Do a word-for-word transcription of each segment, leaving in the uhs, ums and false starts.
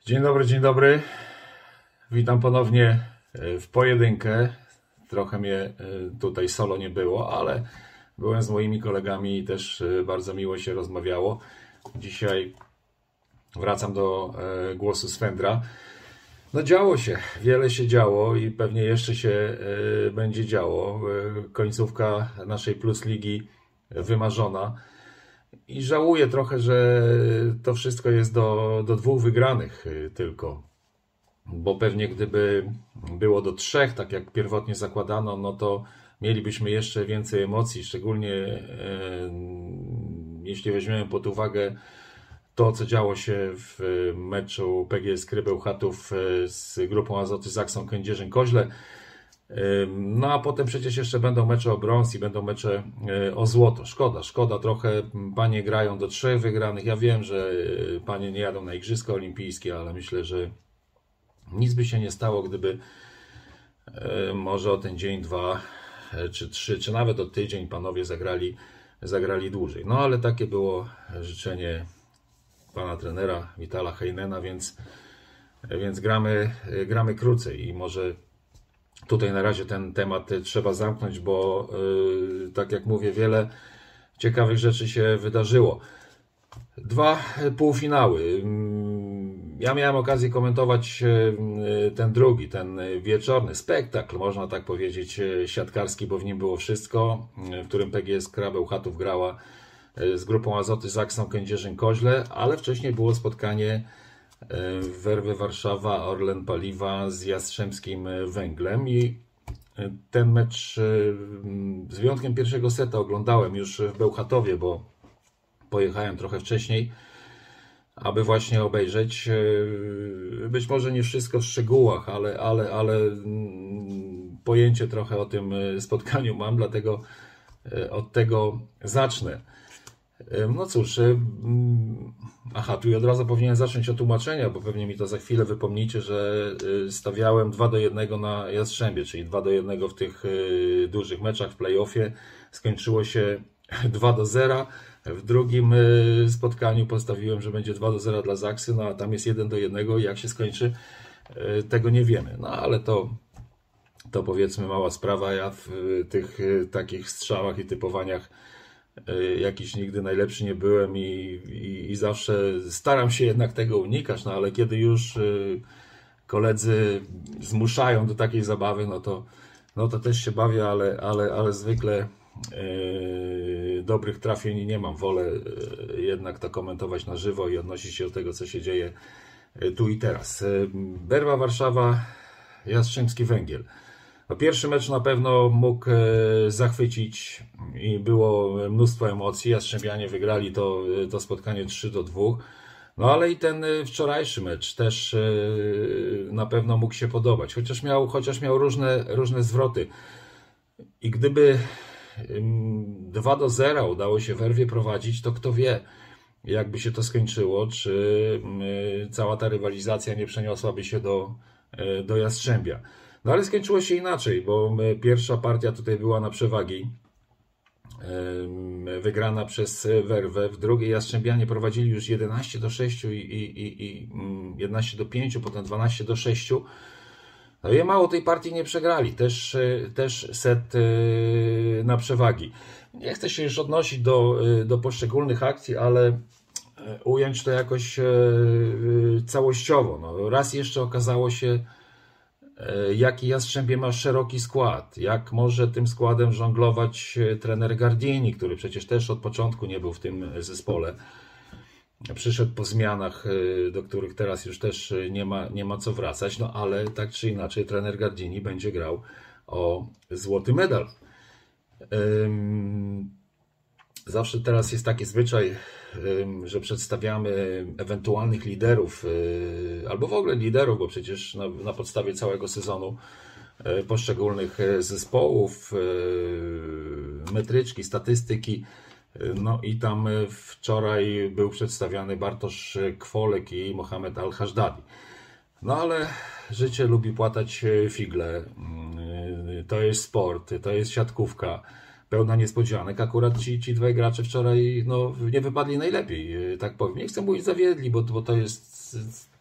Dzień dobry, dzień dobry. Witam ponownie w pojedynkę. Trochę mnie tutaj solo nie było, ale byłem z moimi kolegami i też bardzo miło się rozmawiało. Dzisiaj wracam do głosu Swędra. No działo się, wiele się działo i pewnie jeszcze się będzie działo. Końcówka naszej Plus Ligi wymarzona. I żałuję trochę, że to wszystko jest do, do dwóch wygranych tylko. Bo pewnie gdyby było do trzech, tak jak pierwotnie zakładano, no to mielibyśmy jeszcze więcej emocji, szczególnie e, jeśli weźmiemy pod uwagę to, co działo się w meczu P G S Krybeł Chatów z grupą Azoty Zaksą Kędzierzyn-Koźle. No a potem przecież jeszcze będą mecze o brąz i będą mecze o złoto. Szkoda, szkoda trochę. Panie grają do trzech wygranych. Ja wiem, że panie nie jadą na Igrzyska Olimpijskie, ale myślę, że nic by się nie stało, gdyby może o ten dzień, dwa, czy trzy, czy nawet o tydzień panowie zagrali, zagrali dłużej. No ale takie było życzenie pana trenera Vitala Heinena, więc, więc gramy, gramy krócej i może tutaj na razie ten temat trzeba zamknąć, bo yy, tak jak mówię, wiele ciekawych rzeczy się wydarzyło. Dwa półfinały. Ja miałem okazję komentować ten drugi, ten wieczorny spektakl, można tak powiedzieć, siatkarski, bo w nim było wszystko, w którym P G S Krybeł Chatów grała z grupą Azoty Zaksą Kędzierzyn-Koźle, ale wcześniej było spotkanie Werwy Warszawa, Orlen Paliwa z Jastrzębskim Węglem i ten mecz z wyjątkiem pierwszego seta oglądałem już w Bełchatowie, bo pojechałem trochę wcześniej, aby właśnie obejrzeć. Być może nie wszystko w szczegółach, ale, ale, ale pojęcie trochę o tym spotkaniu mam, dlatego od tego zacznę. No cóż, aha, tu od razu powinienem zacząć od tłumaczenia, bo pewnie mi to za chwilę wypomnicie, że stawiałem dwa do jednego na Jastrzębie, czyli dwa do jednego w tych dużych meczach w play-offie. Skończyło się dwa do zera. W drugim spotkaniu postawiłem, że będzie dwa do zera dla Zaksy, no a tam jest jeden do jednego i jak się skończy, tego nie wiemy. No ale to, to powiedzmy mała sprawa. Ja w tych takich strzałach i typowaniach jakiś nigdy najlepszy nie byłem i, i, i zawsze staram się jednak tego unikać, no ale kiedy już koledzy zmuszają do takiej zabawy, no to, no to też się bawię, ale, ale, ale zwykle yy, dobrych trafień nie mam. Wolę yy, jednak to komentować na żywo i odnosić się do tego, co się dzieje yy, tu i teraz. Yy, Werwa Warszawa, Jastrzębski Węgiel. No, pierwszy mecz na pewno mógł zachwycić i było mnóstwo emocji. Jastrzębianie wygrali to, to spotkanie trzy do dwóch. No ale i ten wczorajszy mecz też na pewno mógł się podobać, chociaż miał, chociaż miał różne, różne zwroty. I gdyby dwa do zera udało się Werwie prowadzić, to kto wie, jakby się to skończyło, czy cała ta rywalizacja nie przeniosłaby się do, do Jastrzębia. No ale skończyło się inaczej, bo pierwsza partia tutaj była na przewagi, wygrana przez Werwę. W drugiej Jastrzębianie prowadzili już jedenaście do sześciu i, i, i, i jedenaście do pięciu, potem dwanaście do sześciu. No i mało tej partii nie przegrali, też, też set na przewagi. Nie chcę się już odnosić do, do poszczególnych akcji, ale ująć to jakoś całościowo. No, raz jeszcze okazało się, jaki Jastrzębie ma szeroki skład, jak może tym składem żonglować trener Gardini, który przecież też od początku nie był w tym zespole. Przyszedł po zmianach, do których teraz już też nie ma, nie ma co wracać, no ale tak czy inaczej trener Gardini będzie grał o złoty medal. Zawsze teraz jest taki zwyczaj, że przedstawiamy ewentualnych liderów, albo w ogóle liderów, bo przecież na, na podstawie całego sezonu poszczególnych zespołów, metryczki, statystyki. No i tam wczoraj był przedstawiany Bartosz Kwolek i Mohamed Al-Hajdadi. No ale życie lubi płatać figle. To jest sport, to jest siatkówka. Pełna niespodzianek. Akurat ci, ci dwaj gracze wczoraj no, nie wypadli najlepiej, tak powiem. Nie chcę mówić zawiedli, bo, bo to jest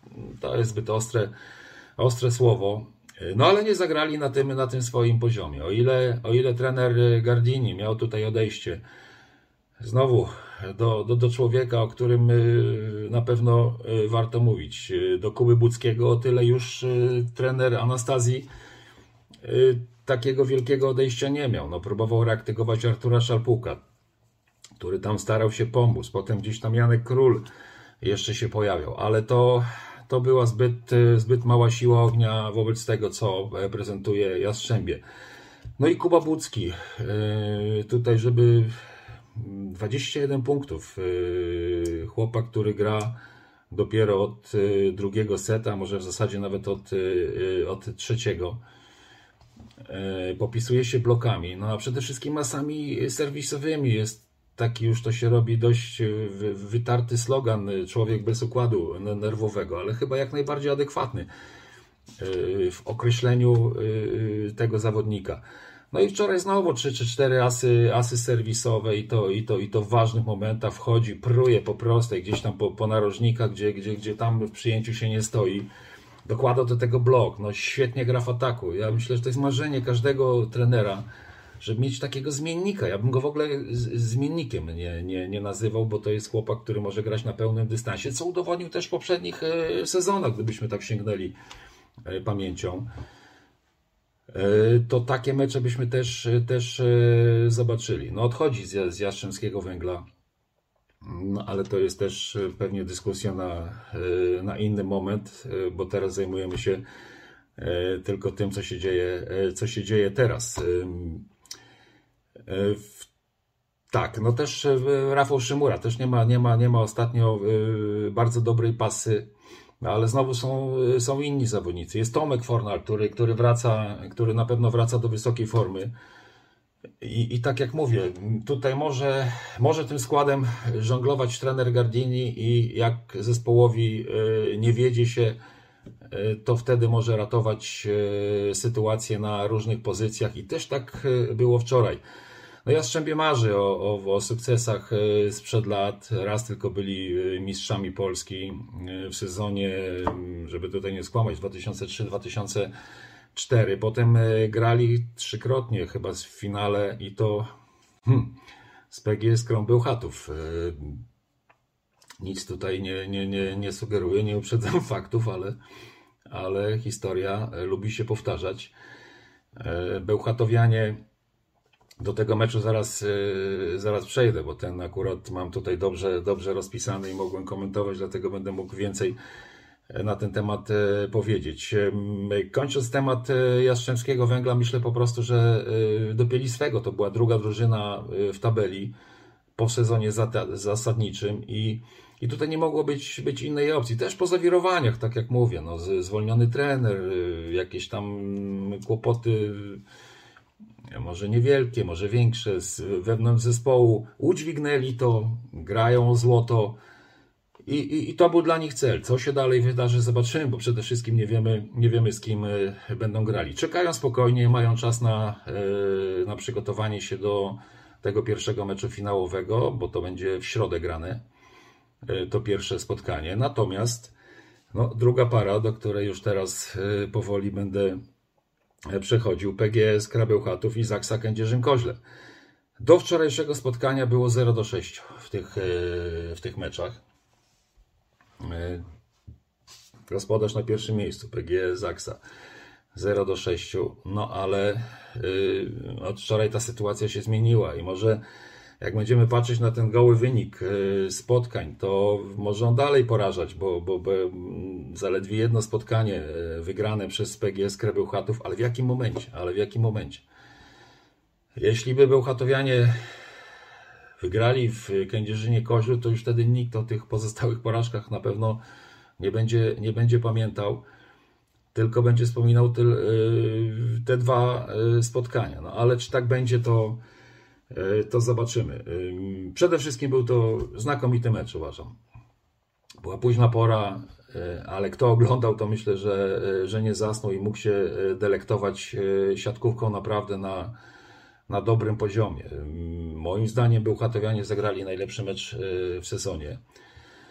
to jest zbyt ostre, ostre słowo. No ale nie zagrali na tym, na tym swoim poziomie. O ile, o ile trener Gardini miał tutaj odejście znowu do, do, do człowieka, o którym na pewno warto mówić, do Kuby Budzkiego, o tyle już trener Anastazji takiego wielkiego odejścia nie miał. No, próbował reaktywować Artura Szalpuka, który tam starał się pomóc. Potem gdzieś tam Janek Król jeszcze się pojawiał, ale to, to była zbyt, zbyt mała siła ognia wobec tego, co prezentuje Jastrzębie. No i Kuba Budzki. Tutaj, żeby dwadzieścia jeden punktów. Chłopak, który gra dopiero od drugiego seta, może w zasadzie nawet od, od trzeciego. Popisuje się blokami, no a przede wszystkim masami serwisowymi. Jest taki, już to się robi dość wytarty slogan, człowiek bez układu nerwowego, ale chyba jak najbardziej adekwatny w określeniu tego zawodnika. No i wczoraj znowu trzy czy cztery asy, asy serwisowe i to, i, to, i to w ważnych momentach wchodzi, pruje po prostej, gdzieś tam po, po narożnikach, gdzie, gdzie, gdzie tam w przyjęciu się nie stoi. Dokłada do tego blok, no świetnie gra w ataku. Ja myślę, że to jest marzenie każdego trenera, żeby mieć takiego zmiennika. Ja bym go w ogóle z, zmiennikiem nie, nie, nie nazywał, bo to jest chłopak, który może grać na pełnym dystansie, co udowodnił też w poprzednich sezonach, gdybyśmy tak sięgnęli pamięcią. To takie mecze byśmy też, też zobaczyli. No odchodzi z, z Jastrzębskiego Węgla, no ale to jest też pewnie dyskusja na, na inny moment, bo teraz zajmujemy się tylko tym, co się dzieje, co się dzieje teraz. Tak, no też Rafał Szymura też nie ma, nie ma, nie ma ostatnio bardzo dobrej pasy, ale znowu są, są inni zawodnicy. Jest Tomek Fornal, który, który wraca, który na pewno wraca do wysokiej formy. I, I tak jak mówię, tutaj może, może tym składem żonglować trener Gardini i jak zespołowi nie wiedzie się, to wtedy może ratować sytuację na różnych pozycjach i też tak było wczoraj. No Jastrzębie marzy o, o, o sukcesach sprzed lat. Raz tylko byli mistrzami Polski w sezonie, żeby tutaj nie skłamać, dwa tysiące trzy dwa tysiące cztery. Potem grali trzykrotnie chyba w finale i to hmm, z P G S Krąg Bełchatów. Nic tutaj nie, nie, nie, nie sugeruję, nie uprzedzam faktów, ale, ale historia lubi się powtarzać. Bełchatowianie, do tego meczu zaraz, zaraz przejdę, bo ten akurat mam tutaj dobrze, dobrze rozpisany i mogłem komentować, dlatego będę mógł więcej na ten temat powiedzieć. Kończąc temat Jastrzębskiego Węgla, myślę po prostu, że dopięli swego. To była druga drużyna w tabeli po sezonie zasadniczym i, i tutaj nie mogło być, być innej opcji. Też po zawirowaniach, tak jak mówię, no, zwolniony trener, jakieś tam kłopoty, może niewielkie, może większe, wewnątrz zespołu, udźwignęli to, grają o złoto. I, i, I to był dla nich cel. Co się dalej wydarzy, zobaczymy, bo przede wszystkim nie wiemy, nie wiemy z kim będą grali. Czekają spokojnie, mają czas na, na przygotowanie się do tego pierwszego meczu finałowego, bo to będzie w środę grane, to pierwsze spotkanie. Natomiast no, druga para, do której już teraz powoli będę przechodził, P G S Krabełchatów i Zaksa Kędzierzyn-Koźle. Do wczorajszego spotkania było zero do sześciu w tych, w tych meczach. Gospodarz na pierwszym miejscu, P G S Zaksa zero do sześciu, no ale yy, od wczoraj ta sytuacja się zmieniła i może jak będziemy patrzeć na ten goły wynik yy, spotkań, to może on dalej porażać, bo, bo, bo zaledwie jedno spotkanie yy, wygrane przez P G S Krabełchatów, ale w jakim momencie? Ale w jakim momencie? Jeśli by Bełchatowianie wygrali w Kędzierzynie Koźlu, to już wtedy nikt o tych pozostałych porażkach na pewno nie będzie, nie będzie pamiętał, tylko będzie wspominał te, te dwa spotkania. No ale czy tak będzie, to, to zobaczymy. Przede wszystkim był to znakomity mecz, uważam. Była późna pora, ale kto oglądał, to myślę, że, że nie zasnął i mógł się delektować siatkówką naprawdę na na dobrym poziomie. Moim zdaniem Bełchatowianie zagrali najlepszy mecz w sezonie.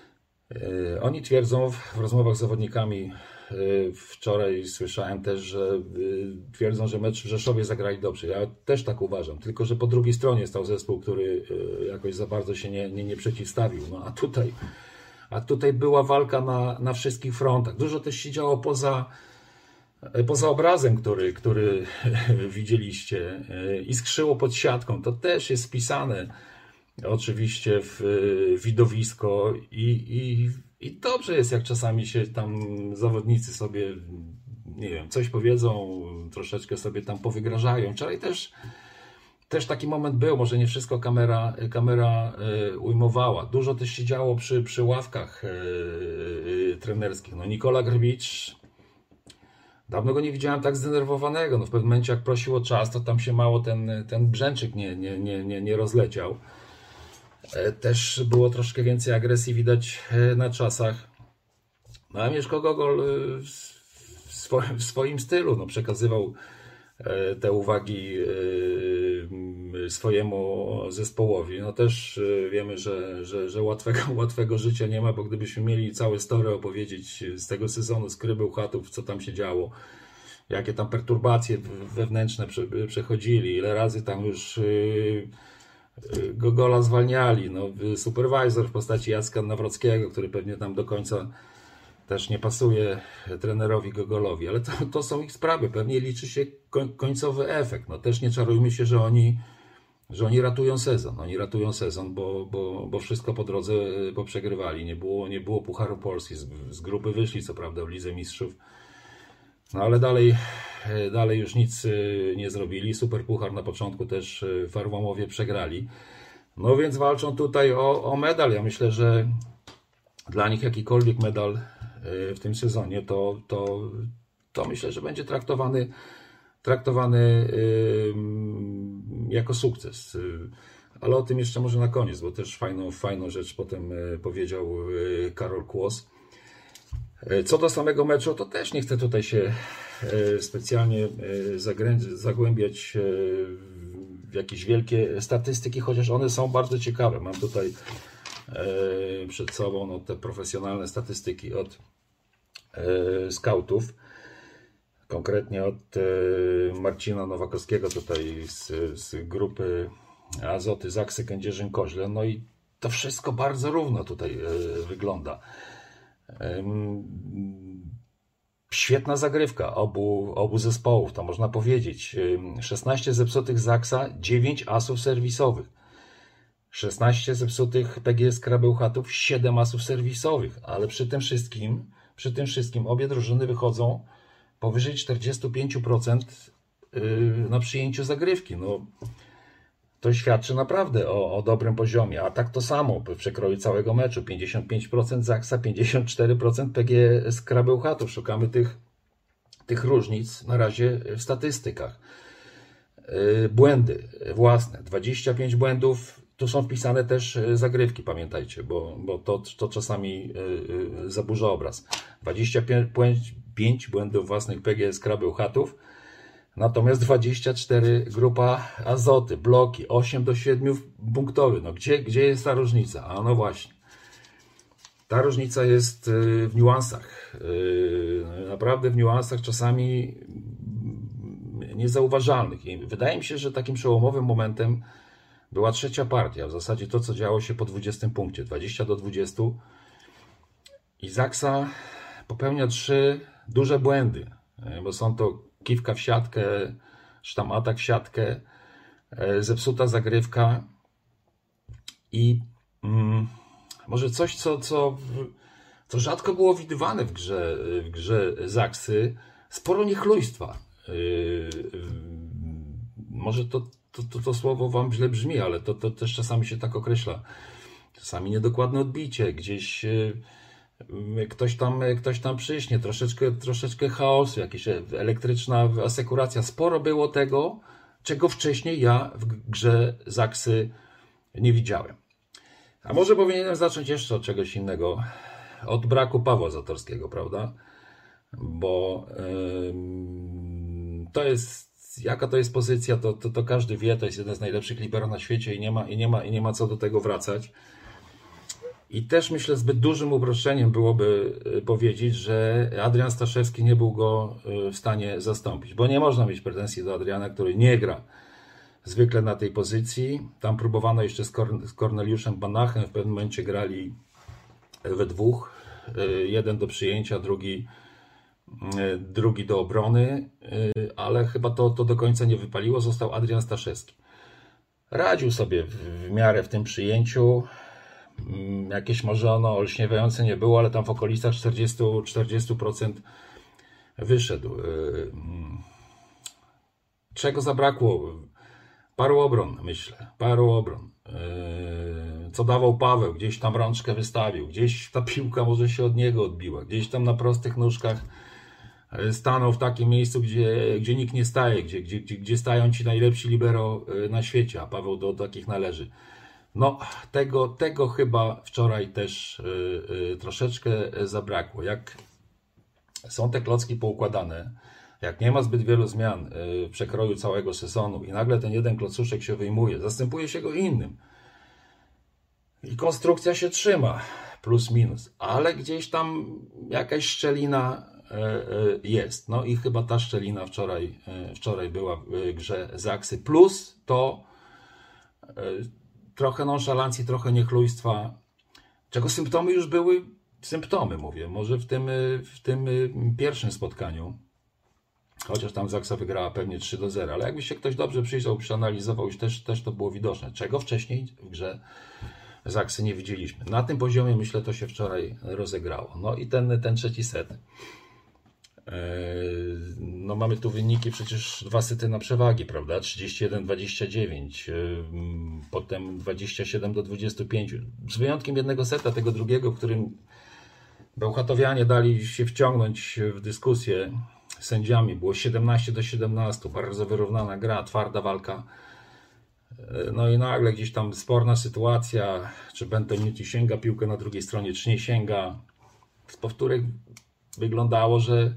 Yy, Oni twierdzą w rozmowach z zawodnikami, yy, wczoraj słyszałem też, że yy, twierdzą, że mecz w Rzeszowie zagrali dobrze. Ja też tak uważam, tylko że po drugiej stronie stał zespół, który yy, jakoś za bardzo się nie, nie, nie przeciwstawił. No a tutaj, a tutaj była walka na, na wszystkich frontach. Dużo też się działo poza, poza obrazem, który, który widzieliście. Yy, Iskrzyło pod siatką, to też jest wpisane oczywiście w widowisko i, i, i dobrze jest, jak czasami się tam zawodnicy sobie, nie wiem, coś powiedzą, troszeczkę sobie tam powygrażają. Wczoraj też, też taki moment był, może nie wszystko kamera, kamera ujmowała. Dużo też się działo przy, przy ławkach trenerskich. No, Nikola Grbicz, dawno go nie widziałem tak zdenerwowanego. No, w pewnym momencie, jak prosił o czas, to tam się mało ten, ten brzęczyk nie, nie, nie, nie, nie rozleciał. Też było troszkę więcej agresji widać na czasach. No a Mieszko Gogol w swoim, w swoim stylu no, przekazywał te uwagi swojemu zespołowi. No też wiemy, że, że, że łatwego, łatwego życia nie ma, bo gdybyśmy mieli całe story opowiedzieć z tego sezonu, z Krybeł Chatów, co tam się działo, jakie tam perturbacje wewnętrzne przechodzili, ile razy tam już Gogola zwalniali, no, supervisor w postaci Jacka Nawrockiego, który pewnie tam do końca też nie pasuje trenerowi Gogolowi, ale to, to są ich sprawy, pewnie liczy się końcowy efekt. No, też nie czarujmy się, że oni, że oni ratują sezon, oni ratują sezon, bo, bo, bo wszystko po drodze poprzegrywali, nie było, nie było Pucharu Polski, z, z grupy wyszli co prawda w Lidze Mistrzów, no ale dalej, dalej już nic nie zrobili. Super Puchar na początku też w Arłamowie przegrali. No więc walczą tutaj o, o medal. Ja myślę, że dla nich jakikolwiek medal w tym sezonie to, to, to myślę, że będzie traktowany, traktowany jako sukces. Ale o tym jeszcze może na koniec, bo też fajną, fajną rzecz potem powiedział Karol Kłos. Co do samego meczu, to też nie chcę tutaj się specjalnie zagłębiać w jakieś wielkie statystyki, chociaż one są bardzo ciekawe. Mam tutaj przed sobą no, te profesjonalne statystyki od skautów, konkretnie od Marcina Nowakowskiego tutaj z, z grupy Azoty Zaksy Kędzierzyn-Koźle. No i to wszystko bardzo równo tutaj wygląda. Świetna zagrywka obu, obu zespołów, to można powiedzieć. szesnaście zepsutych Zaksa, dziewięć asów serwisowych. szesnaście zepsutych P G S Krybeł Chatów, siedem asów serwisowych. Ale przy tym wszystkim, przy tym wszystkim obie drużyny wychodzą powyżej czterdzieści pięć procent na przyjęciu zagrywki. No, to świadczy naprawdę o, o dobrym poziomie. A tak to samo w przekroju całego meczu. pięćdziesiąt pięć procent Zaksa, pięćdziesiąt cztery procent P G S Krybeł Chatów. Szukamy tych, tych różnic na razie w statystykach. Błędy własne. dwadzieścia pięć błędów. Tu są wpisane też zagrywki, pamiętajcie, bo, bo to, to czasami zaburza obraz. dwadzieścia pięć błędów własnych P G S Krybeł Chatów. Natomiast dwadzieścia cztery grupa Azoty, bloki, osiem do siedmiu punktowy. No gdzie, gdzie jest ta różnica? A no właśnie. Ta różnica jest w niuansach. Naprawdę w niuansach czasami niezauważalnych. I wydaje mi się, że takim przełomowym momentem była trzecia partia. W zasadzie to, co działo się po dwudziestym punkcie. dwadzieścia do dwudziestu. I Zaksa popełnia trzy duże błędy. Bo są to kiwka w siatkę, czy tam atak w siatkę, zepsuta zagrywka i mm, może coś, co, co, co rzadko było widywane w grze, w grze Zaksy, sporo niechlujstwa. Yy, yy, może to, to, to, to słowo wam źle brzmi, ale to, to też czasami się tak określa. Czasami niedokładne odbicie, gdzieś yy, Ktoś tam, ktoś tam przyśnie, troszeczkę, troszeczkę chaosu, jakaś elektryczna asekuracja. Sporo było tego, czego wcześniej ja w grze Zaksy nie widziałem. A może powinienem zacząć jeszcze od czegoś innego. Od braku Pawła Zatorskiego, prawda? Bo yy, to jest, jaka to jest pozycja, to, to, to każdy wie, to jest jeden z najlepszych libero na świecie i nie ma, i nie ma, i nie ma co do tego wracać. I też myślę, zbyt dużym uproszczeniem byłoby powiedzieć, że Adrian Staszewski nie był go w stanie zastąpić, bo nie można mieć pretensji do Adriana, który nie gra zwykle na tej pozycji. Tam próbowano jeszcze z Korneliuszem Banachem, w pewnym momencie grali we dwóch, jeden do przyjęcia, drugi, drugi do obrony, ale chyba to, to do końca nie wypaliło, został Adrian Staszewski. Radził sobie w, w miarę w tym przyjęciu. Jakieś może ono olśniewające nie było, ale tam w okolicach czterdzieści procent wyszedł. Czego zabrakło? Paru obron, myślę. Paru obron. Co dawał Paweł? Gdzieś tam rączkę wystawił. Gdzieś ta piłka może się od niego odbiła. Gdzieś tam na prostych nóżkach stanął w takim miejscu, gdzie, gdzie nikt nie staje. Gdzie, gdzie, gdzie stają ci najlepsi libero na świecie, a Paweł do takich należy. No, tego, tego chyba wczoraj też yy, yy, troszeczkę zabrakło. Jak są te klocki poukładane, jak nie ma zbyt wielu zmian yy, w przekroju całego sezonu i nagle ten jeden klocuszek się wyjmuje, zastępuje się go innym i konstrukcja się trzyma, plus minus, ale gdzieś tam jakaś szczelina yy, yy, jest. No i chyba ta szczelina wczoraj, yy, wczoraj była w grze Zaksy, plus to yy, trochę nonszalancji, trochę niechlujstwa, czego symptomy już były, symptomy mówię, może w tym, w tym pierwszym spotkaniu, chociaż tam Zaksa wygrała pewnie trzy do zera, ale jakby się ktoś dobrze przyjrzał, przeanalizował, już też, też to było widoczne, czego wcześniej w grze Zaksy nie widzieliśmy. Na tym poziomie, myślę, to się wczoraj rozegrało. No i ten, ten trzeci set. No mamy tu wyniki przecież dwa sety na przewagi, prawda? trzydzieści jeden dwadzieścia dziewięć, potem dwadzieścia siedem do dwudziestu pięciu. Z wyjątkiem jednego seta, tego drugiego, w którym bełchatowianie dali się wciągnąć w dyskusję z sędziami. Było siedemnaście do siedemnastu, bardzo wyrównana gra, twarda walka. No i nagle gdzieś tam sporna sytuacja, czy Bentonuti sięga piłkę na drugiej stronie, czy nie sięga. Z powtórek wyglądało, że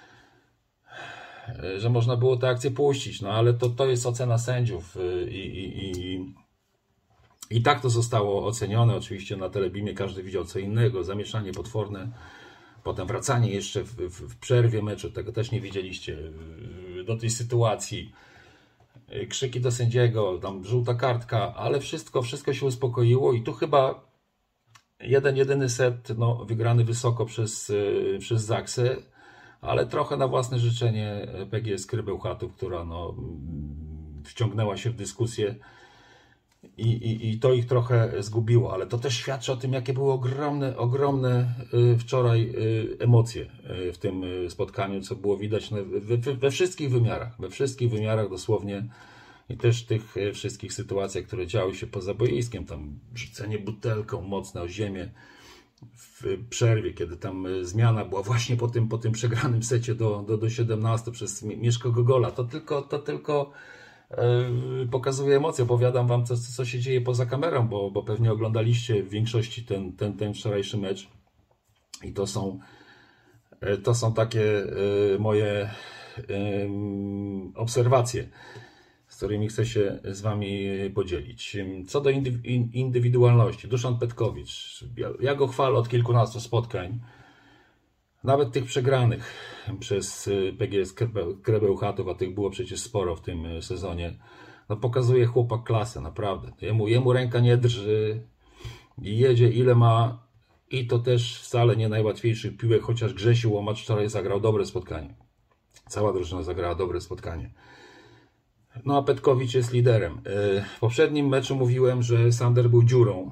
że można było tę akcję puścić, no ale to, to jest ocena sędziów i, i, i, i tak to zostało ocenione. Oczywiście na Telebimie każdy widział co innego, zamieszanie potworne, potem wracanie jeszcze w, w, w przerwie meczu, tego też nie widzieliście, do tej sytuacji, krzyki do sędziego, tam żółta kartka, ale wszystko, wszystko się uspokoiło i tu chyba jeden, jedyny set, no, wygrany wysoko przez, przez Zaksę, ale trochę na własne życzenie P G S Krybełchatów, która no, wciągnęła się w dyskusję i, i, i to ich trochę zgubiło, ale to też świadczy o tym, jakie były ogromne, ogromne wczoraj emocje w tym spotkaniu, co było widać we, we, we wszystkich wymiarach, we wszystkich wymiarach dosłownie i też tych wszystkich sytuacjach, które działy się poza boiskiem, tam rzucenie butelką mocne o ziemię, w przerwie, kiedy tam zmiana była właśnie po tym, po tym przegranym secie do, do, do siedemnastu przez Mieszko Gogola. To tylko, to tylko yy, pokazuje emocje. Opowiadam wam, co, co się dzieje poza kamerą, bo, bo pewnie oglądaliście w większości ten, ten, ten wczorajszy mecz. I to są, to są takie yy, moje yy, obserwacje, z którymi chcę się z wami podzielić. Co do indywidualności, Duszan Petkowicz, ja go chwalę od kilkunastu spotkań, nawet tych przegranych przez P G S Krybełchatów, a tych było przecież sporo w tym sezonie, no pokazuje chłopak klasę, naprawdę. Jemu, jemu ręka nie drży i jedzie ile ma i to też wcale nie najłatwiejszych piłek, chociaż Grzesiu Łomacz wczoraj zagrał dobre spotkanie. Cała drużyna zagrała dobre spotkanie. No a Petkowicz jest liderem. W poprzednim meczu mówiłem, że Sander był dziurą.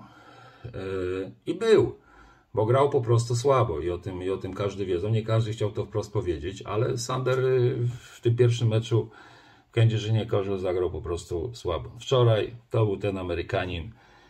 I był, bo grał po prostu słabo i o tym, i o tym każdy wie. Nie każdy chciał to wprost powiedzieć, ale Sander w tym pierwszym meczu w Kędzierzynie Koźle zagrał po prostu słabo. Wczoraj to był ten Amerykanin,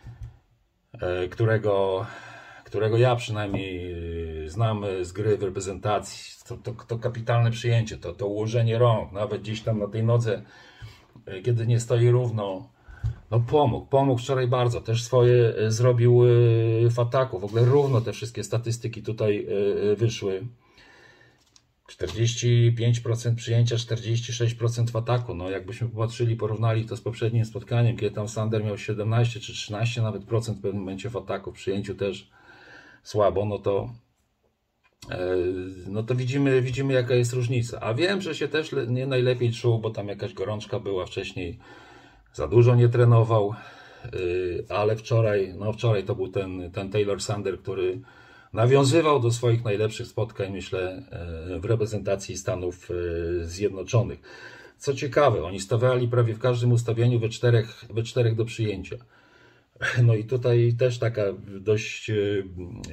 którego, którego ja przynajmniej znam z gry w reprezentacji. To, to, to kapitalne przyjęcie, to, to ułożenie rąk, nawet gdzieś tam na tej nodze, kiedy nie stoi równo, no pomógł, pomógł wczoraj bardzo, też swoje zrobił w ataku, w ogóle równo te wszystkie statystyki tutaj wyszły, czterdzieści pięć procent przyjęcia, czterdzieści sześć procent w ataku, no jakbyśmy popatrzyli, porównali to z poprzednim spotkaniem, kiedy tam Sander miał siedemnaście czy trzynaście nawet procent w pewnym momencie w ataku, w przyjęciu też słabo, no to no to widzimy, widzimy jaka jest różnica. A wiem, że się też nie najlepiej czuł, bo tam jakaś gorączka była wcześniej, za dużo nie trenował, ale wczoraj, no wczoraj to był ten, ten Taylor Sander, który nawiązywał do swoich najlepszych spotkań, myślę, w reprezentacji Stanów Zjednoczonych. Co ciekawe, oni stawiali prawie w każdym ustawieniu we czterech, we czterech do przyjęcia. No i tutaj też taka dość yy,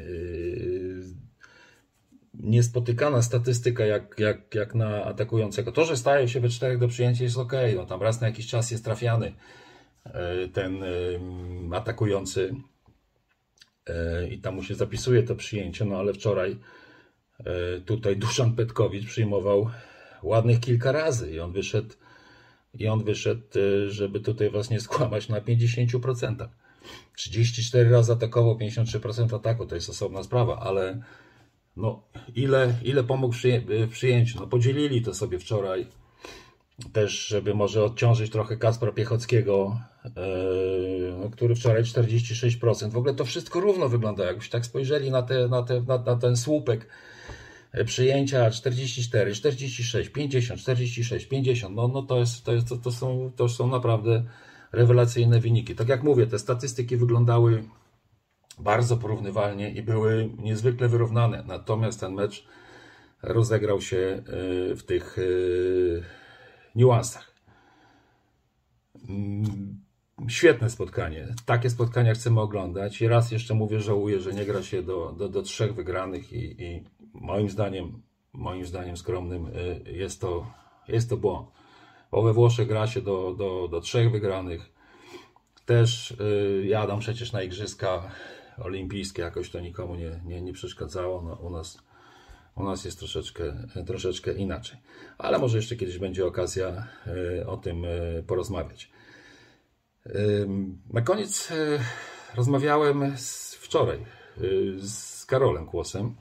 niespotykana statystyka jak, jak, jak na atakującego. To, że staje się we czterech do przyjęcia jest ok, no tam raz na jakiś czas jest trafiany ten atakujący i tam mu się zapisuje to przyjęcie, no ale wczoraj tutaj Duszan Petkowicz przyjmował ładnych kilka razy i on wyszedł, i on wyszedł, żeby tutaj was nie skłamać, na pięćdziesiąt procent. trzydzieści cztery razy atakował, pięćdziesiąt trzy procent ataku, to jest osobna sprawa, ale no ile, ile pomógł w przyjęciu? No podzielili to sobie wczoraj też, żeby może odciążyć trochę Kacpra Piechockiego, yy, który wczoraj czterdzieści sześć procent. W ogóle to wszystko równo wygląda, jakbyście tak spojrzeli na, te, na, te, na, na ten słupek przyjęcia czterdzieści cztery, czterdzieści sześć, pięćdziesiąt, czterdzieści sześć, pięćdziesiąt. No, no to, jest, to, jest, to, to, są, to są naprawdę rewelacyjne wyniki. Tak jak mówię, te statystyki wyglądały bardzo porównywalnie i były niezwykle wyrównane. Natomiast ten mecz rozegrał się w tych niuansach. Świetne spotkanie. Takie spotkania chcemy oglądać. I raz jeszcze mówię, żałuję, że nie gra się do, do, do trzech wygranych i, i moim zdaniem, moim zdaniem skromnym jest to, jest to błąd. Bo we Włoszech gra się do, do, do trzech wygranych. Też yy, jadą przecież na igrzyska olimpijskie, jakoś to nikomu nie, nie, nie przeszkadzało. No, u nas, u nas jest troszeczkę, troszeczkę inaczej. Ale może jeszcze kiedyś będzie okazja yy, o tym yy, porozmawiać. Yy, na koniec yy, rozmawiałem z, wczoraj yy, z Karolem Kłosem.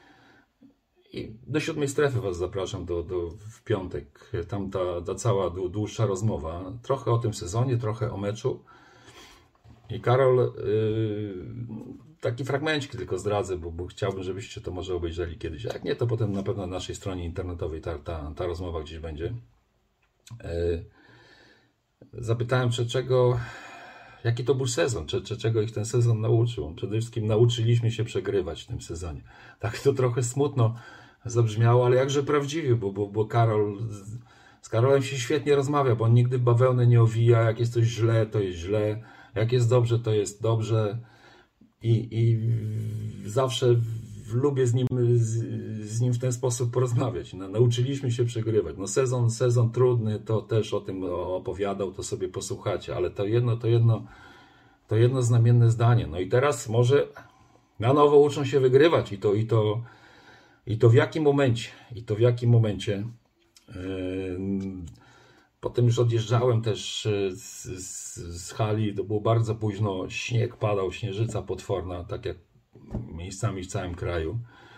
I do siódmej strefy was zapraszam do, do, w piątek. Tam ta, ta cała dłuższa rozmowa. Trochę o tym sezonie, trochę o meczu. I Karol, yy, taki fragmencik tylko zdradzę, bo, bo chciałbym, żebyście to może obejrzeli kiedyś. Jak nie, to potem na pewno na naszej stronie internetowej ta, ta, ta rozmowa gdzieś będzie. Yy, zapytałem, czy czego, jaki to był sezon, czy, czy czego ich ten sezon nauczył. Przede wszystkim nauczyliśmy się przegrywać w tym sezonie. Tak to trochę smutno zabrzmiało, ale jakże prawdziwie, bo, bo, bo Karol, z Karolem się świetnie rozmawia, bo on nigdy bawełny nie owija, jak jest coś źle, to jest źle, jak jest dobrze, to jest dobrze i, i zawsze lubię z nim, z, z nim w ten sposób porozmawiać. No, nauczyliśmy się przegrywać. No sezon, sezon trudny, to też o tym opowiadał, to sobie posłuchacie, ale to jedno, to jedno, to jedno znamienne zdanie. No i teraz może na nowo uczą się wygrywać i to, i to, i to w jakim momencie, i to w jakim momencie. Yy, potem już odjeżdżałem też z, z, z hali, to było bardzo późno, śnieg padał, śnieżyca potworna, tak jak miejscami w całym kraju.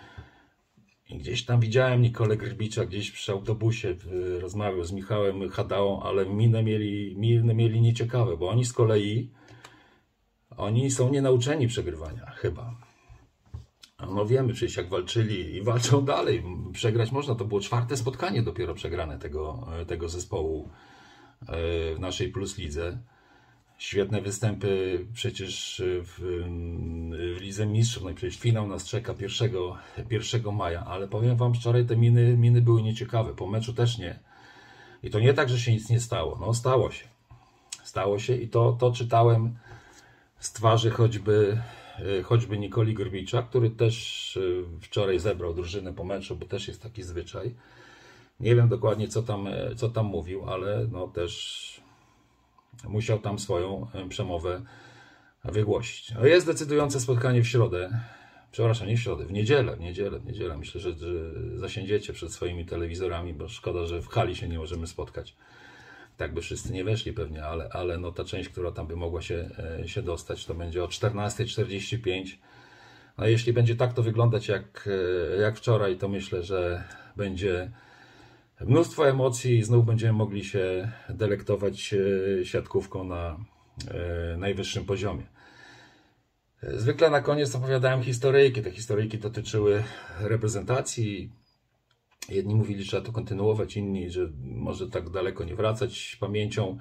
I gdzieś tam widziałem Nikolę Grbicza, gdzieś przy autobusie rozmawiał z Michałem Hadałą, ale minę mieli, minę mieli nieciekawe, bo oni z kolei oni są nienauczeni przegrywania, chyba. No wiemy przecież jak walczyli i walczą dalej. Przegrać można, to było czwarte spotkanie dopiero przegrane tego, tego zespołu w naszej Plus Lidze. Świetne występy przecież w, w Lidze Mistrzów, no i przecież finał nas czeka pierwszego maja, ale powiem wam, wczoraj te miny, miny były nieciekawe, po meczu też nie. I to nie tak, że się nic nie stało, no stało się. Stało się i to, to czytałem z twarzy choćby, choćby Nikoli Grbicza, który też wczoraj zebrał drużynę po meczu, bo też jest taki zwyczaj. Nie wiem dokładnie co tam, co tam mówił, ale no też musiał tam swoją przemowę wygłosić. No jest decydujące spotkanie w środę. Przepraszam, nie w środę, w niedzielę, w niedzielę, w niedzielę. Myślę, że, że zasiędziecie przed swoimi telewizorami, bo szkoda, że w hali się nie możemy spotkać. Tak by wszyscy nie weszli pewnie, ale, ale no ta część, która tam by mogła się, się dostać, to będzie o czternasta czterdzieści pięć. No jeśli będzie tak to wyglądać jak, jak wczoraj, to myślę, że będzie mnóstwo emocji i znów będziemy mogli się delektować siatkówką na najwyższym poziomie. Zwykle na koniec opowiadałem historyjki. Te historyjki dotyczyły reprezentacji. Jedni mówili, że trzeba to kontynuować, inni, że może tak daleko nie wracać pamięcią.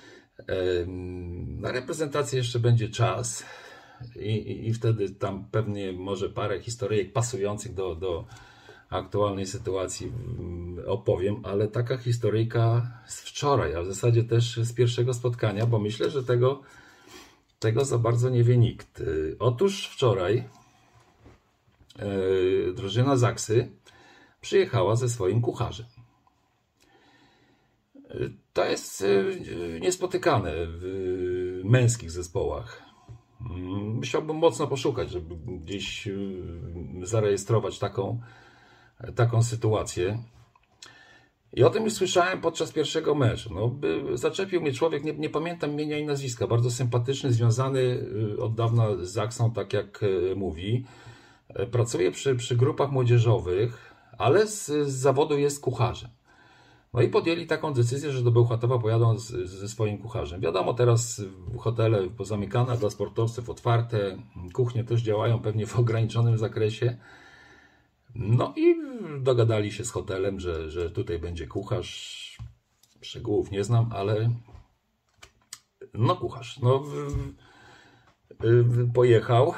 Na reprezentację jeszcze będzie czas i, i, i wtedy tam pewnie może parę historyjek pasujących do, do aktualnej sytuacji opowiem, ale taka historyjka z wczoraj, a w zasadzie też z pierwszego spotkania, bo myślę, że tego, tego za bardzo nie wie nikt. Otóż wczoraj yy, drużyna Zaksy przyjechała ze swoim kucharzem. To jest niespotykane w męskich zespołach. Musiałbym mocno poszukać, żeby gdzieś zarejestrować taką, taką sytuację. I o tym już słyszałem podczas pierwszego meczu. No, zaczepił mnie człowiek, nie, nie pamiętam imienia i nazwiska, bardzo sympatyczny, związany od dawna z Zaksą, tak jak mówi. Pracuje przy, przy grupach młodzieżowych, ale z, z zawodu jest kucharzem. No i podjęli taką decyzję, że do Bełchatowa pojadą z, ze swoim kucharzem. Wiadomo, teraz hotele pozamykane, dla sportowców otwarte, kuchnie też działają pewnie w ograniczonym zakresie. No i dogadali się z hotelem, że, że tutaj będzie kucharz. Szczegółów nie znam, ale no kucharz. No pojechał,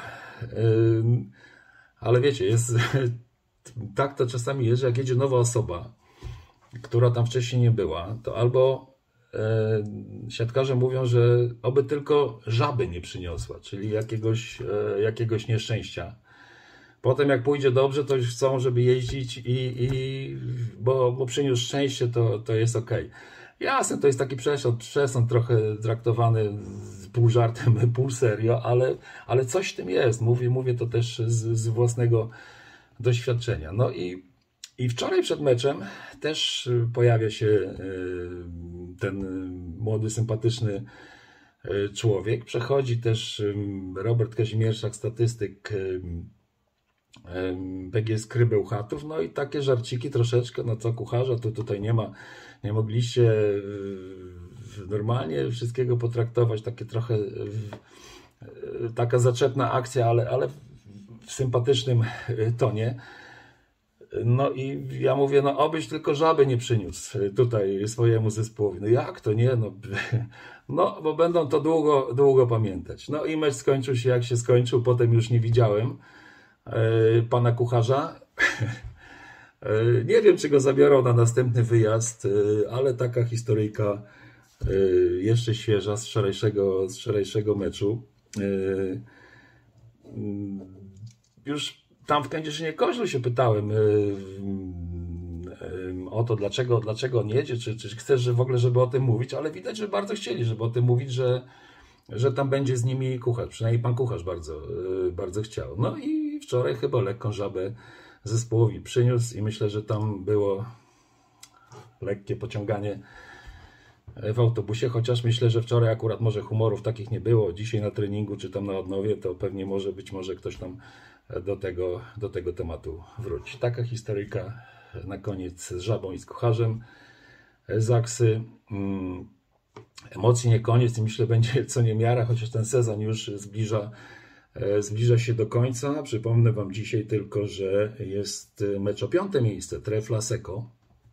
ale wiecie, jest tak to czasami jest, że jak jedzie nowa osoba, która tam wcześniej nie była, to albo e, siatkarze mówią, że oby tylko żaby nie przyniosła, czyli jakiegoś, e, jakiegoś nieszczęścia. Potem jak pójdzie dobrze, to już chcą, żeby jeździć i, i bo, bo przyniósł szczęście, to, to jest okej. Jasne, to jest taki przesąd, przesąd trochę traktowany pół żartem, pół serio, ale, ale coś w tym jest. Mówię, mówię to też z, z własnego doświadczenia. No i I wczoraj przed meczem też pojawia się ten młody, sympatyczny człowiek. Przechodzi też Robert Kazimierczak, statystyk P G S Kry Bełchatów. No i takie żarciki troszeczkę, no co kucharza, to tutaj nie ma, nie mogliście normalnie wszystkiego potraktować. Takie trochę taka zaczepna akcja, ale, ale w sympatycznym tonie. No i ja mówię, no obyś tylko żaby nie przyniósł tutaj swojemu zespołowi. No jak to nie? No, no bo będą to długo, długo pamiętać. No i mecz skończył się jak się skończył, potem już nie widziałem e, pana kucharza. e, nie wiem, czy go zabiorą na następny wyjazd, e, ale taka historyjka e, jeszcze świeża z wczorajszego, z wczorajszego meczu. E, już tam w Kędzierzynie-Koźlu się pytałem yy, yy, o to, dlaczego, dlaczego on jedzie, czy, czy chcesz że w ogóle, żeby o tym mówić, ale widać, że bardzo chcieli, żeby o tym mówić, że, że tam będzie z nimi kucharz. Przynajmniej pan kucharz bardzo, yy, bardzo chciał. No i wczoraj chyba lekką żabę zespołowi przyniósł i myślę, że tam było lekkie pociąganie w autobusie, chociaż myślę, że wczoraj akurat może humorów takich nie było. Dzisiaj na treningu czy tam na odnowie to pewnie może być może ktoś tam do tego, do tego tematu wróci. Taka historyjka na koniec z żabą i z kucharzem Zaksy. Emocji nie koniec i myślę będzie co niemiara, chociaż ten sezon już zbliża, zbliża się do końca. Przypomnę wam dzisiaj tylko, że jest mecz o piąte miejsce, Trefl Asseco.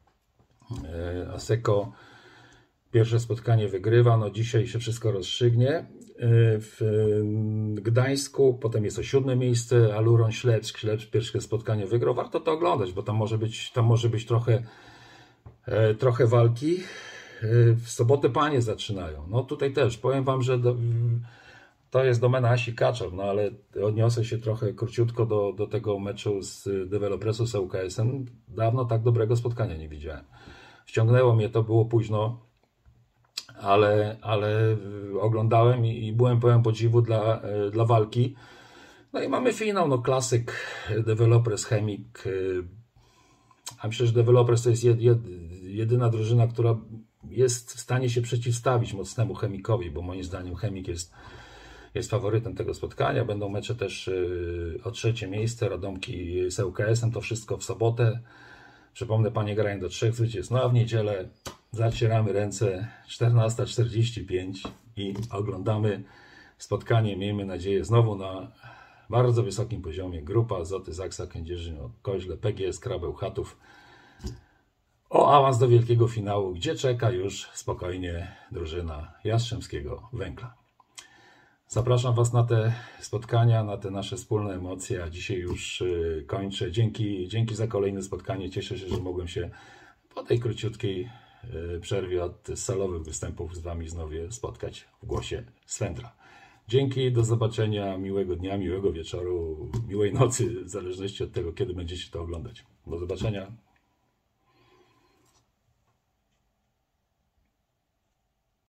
Asseco pierwsze spotkanie wygrywa, no dzisiaj się wszystko rozstrzygnie. W Gdańsku, potem jest o siódme miejsce, Aluron Ślepsk, Ślepsk pierwsze spotkanie wygrał. Warto to oglądać, bo tam może być, tam może być trochę, trochę walki. W sobotę panie zaczynają. No tutaj też powiem wam, że do, to jest domena Asi Kaczor, no ale odniosę się trochę króciutko do, do tego meczu z Developresu z U K S-em. Dawno tak dobrego spotkania nie widziałem. Wciągnęło mnie to, było późno. Ale, ale oglądałem i, i byłem pełen podziwu dla, dla walki. No i mamy finał, no klasyk, Developers, Chemik. A myślę, że Developers to jest jed, jed, jedyna drużyna, która jest w stanie się przeciwstawić mocnemu Chemikowi, bo moim zdaniem Chemik jest, jest faworytem tego spotkania. Będą mecze też o trzecie miejsce, Radomki z U K S-em, to wszystko w sobotę. Przypomnę, panie grają do trzech zwycięstw. No a w niedzielę zacieramy ręce, czternasta czterdzieści pięć i oglądamy spotkanie, miejmy nadzieję, znowu na bardzo wysokim poziomie. Grupa Azoty Zaksa Kędzierzyn-Koźle, P G S Skra Bełchatów o awans do wielkiego finału, gdzie czeka już spokojnie drużyna Jastrzębskiego Węgla. Zapraszam Was na te spotkania, na te nasze wspólne emocje, a dzisiaj już kończę. Dzięki, dzięki za kolejne spotkanie. Cieszę się, że mogłem się po tej króciutkiej przerwie od salowych występów z Wami znowu spotkać w głosie Swędra. Dzięki, do zobaczenia, miłego dnia, miłego wieczoru, miłej nocy, w zależności od tego, kiedy będziecie to oglądać. Do zobaczenia.